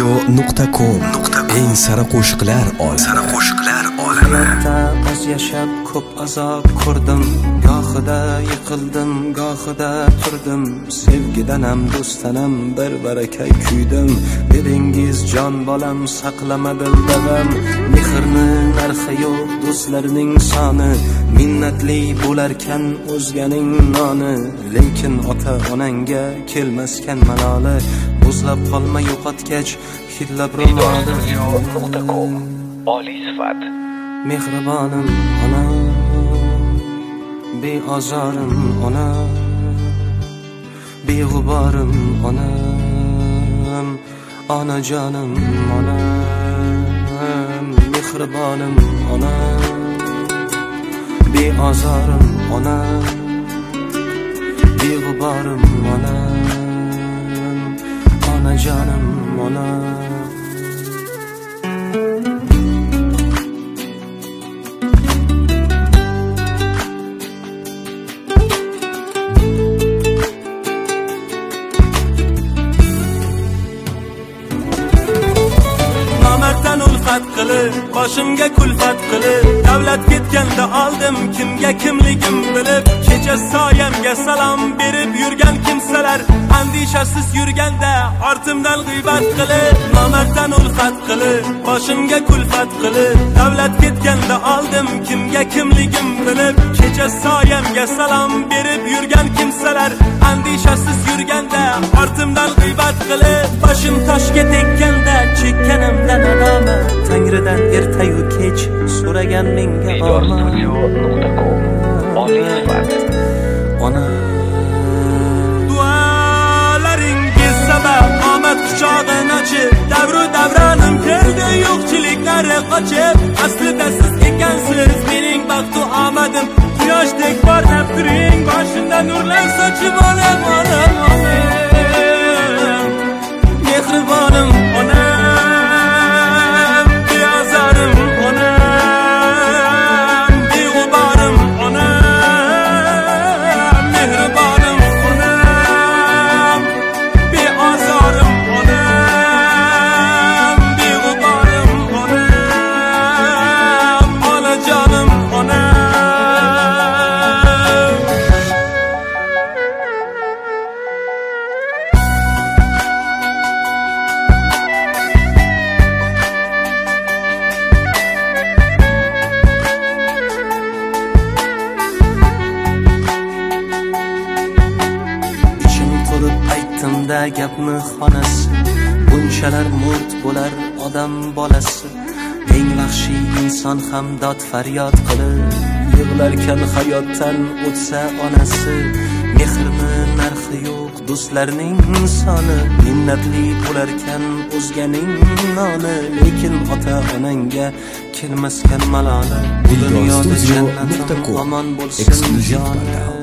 Studio.com eng sara qo'shiqlar olami. Az yashab ko'p azob ko'rdim, gohida yiqildim, gohida turdim. Sevgidanam, do'stanam bir baraka kuydim. Dedingiz jon bolam saqlama dildavam. Mehrni narxi yo'q, do'stlarning soni. Minnatli bo'larkan o'zganing noni. Lekin ota-onangga kelmaskan maloli. O'zlab qolma yo'qotgach hidlab Studio.com oliy sifat. Mehribonim onam, beozorim onam, beg'uborim onam, onajonim onam. Mehribonim onam, beozorim onam, beg'uborim onam, onajonim onam. Boshimga kulfat qilib, davlat ketganda oldim kimga kimligim bilib. Kecha soyamga salom berib yurgan kimsalar, andishasiz yurganda ortimdan g'iybat qilib. Nomarddan ulfat qilib, boshimga kulfat qilib, davlat ketganda oldim kimga kimligim bilib. Kecha soyamga salom berib yurgan kimsalar, andishasiz yurganda ortimdan g'iybat qilib. Boshim toshga tekkanda chekkanimdan nadomat, Tangridan ertayu kech so'ragan menga omad. Studio.com oliy sifat. Ona dualaringiz sabab omad quchog'ini ochib, davru davronim keldi yo'qchiliklari qochib. Aslida siz ekansiz mening baxtu omadim. Quyoshdek porlab turing, boshimda nurlar sochib olam onam. Mehribonim onam, gapni xonasi, bunchalar murt bo'lar odam bolasi. Eng vahshiy inson ham dod faryod qilib, yig'larkan hayotdan o'tsa onasi. Mehrni narxi yo'q, do'stlarning soni. Minnatli bo'larkan o'zganing noni. Lekin ota-onangga kelmaskan maloli. Bu dunyoda jannatim omon bo'lsin jon.